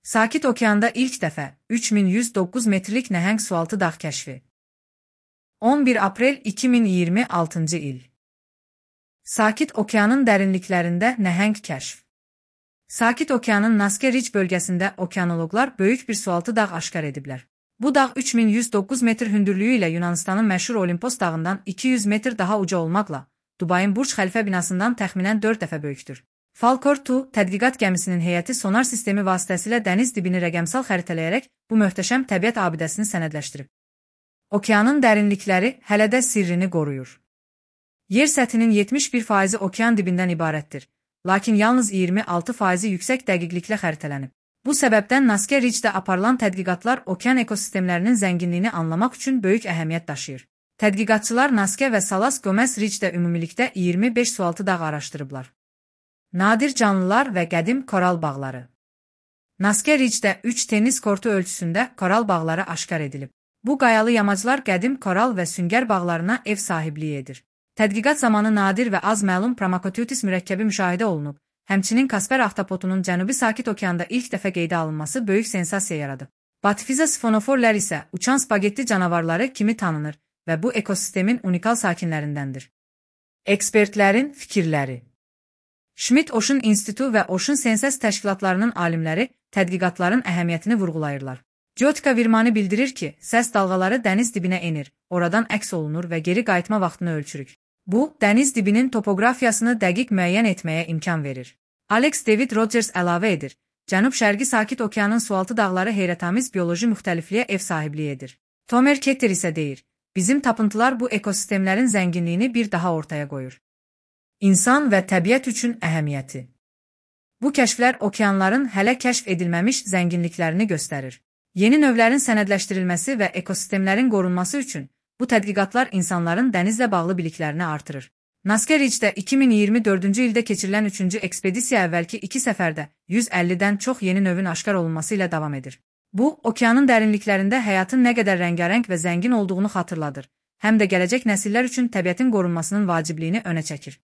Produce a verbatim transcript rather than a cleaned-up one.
Sakit Okeanda ilk dəfə üç min yüz doqquz metrlik nəhəng sualtı dağ kəşfi. on bir aprel iki min iyirmi altıncı il. Sakit Okeanın dərinliklərində nəhəng kəşf. Sakit Okeanın Naske Ridge bölgəsində okeanoloqlar böyük bir sualtı dağ aşkar ediblər. Bu dağ üç min yüz doqquz metr hündürlüyü ilə Yunanistanın məşhur Olimpos dağından iki yüz metr daha uca olmaqla, Dubayın Burj Xəlifə binasından təxminən dörd dəfə böyükdür. Falkor iki tədqiqat gəmisinin heyəti sonar sistemi vasitəsilə dəniz dibini rəqəmsal xəritələyərək bu möhtəşəm təbiət abidəsini sənədləşdirib. Okeanın dərinlikləri hələ də sirrini qoruyur. Yer səthinin yetmiş bir faizi okean dibindən ibarətdir, lakin yalnız iyirmi altı faizi yüksək dəqiqliklə xəritələnib. Bu səbəbdən Naske Ridge-də aparılan tədqiqatlar okean ekosistemlərinin zənginliyini anlamaq üçün böyük əhəmiyyət daşıyır. Tədqiqatçılar Naske və Salas Gomez Ridge-də ümumilikdə iyirmi beş sualtı dağ araşdırıblar. Nadir canlılar və qədim koral bağları. Naske Ridge-də üç tennis kortu ölçüsündə koral bağları aşkar edilib. Bu qayalı yamaclar qədim koral və süngər bağlarına ev sahibliyi edir. Tədqiqat zamanı nadir və az məlum Promacoteuthis mürəkkəbi müşahidə olunub. Həmçinin Kasper axtapotunun Cənubi Sakit Okeanda ilk dəfə qeydə alınması böyük sensasiya yaradıb. Batfiza sfonoforlər isə uçan spagetti canavarları kimi tanınır və bu ekosistemin unikal sakinlərindəndir. Ekspertlərin fikirləri. Schmidt Ocean İnstitutu və Ocean Sensors təşkilatlarının alimləri tədqiqatların əhəmiyyətini vurğulayırlar. Ciotka Virmani bildirir ki, səs dalğaları dəniz dibinə enir, oradan əks olunur və geri qayıtma vaxtını ölçürük. Bu, dəniz dibinin topografiyasını dəqiq müəyyən etməyə imkan verir. Alex David Rogers əlavə edir, Cənub-Şərqi Sakit Okeanın sualtı dağları heyrətamiz bioloji müxtəlifliyə ev sahibliyi edir. Tomer Ketter isə deyir, bizim tapıntılar bu ekosistemlərin zənginliyini bir daha ortaya qoyur. İnsan və təbiət üçün əhəmiyyəti. Bu kəşflər okeanların hələ kəşf edilməmiş zənginliklərini göstərir. Yeni növlərin sənədləşdirilməsi və ekosistemlərin qorunması üçün bu tədqiqatlar insanların dənizlə bağlı biliklərini artırır. Naske Ridge-də iki min iyirmi dördüncü ildə keçirilən üçüncü ekspedisiya əvvəlki iki səfərdə yüz əllidən çox yeni növün aşkar olunması ilə davam edir. Bu, okeanın dərinliklərində həyatın nə qədər rəngarəng və zəngin olduğunu xatırladır, həm də gələcək nəsillər üçün təbiətin qorunmasının vacibliyini önə çəkir.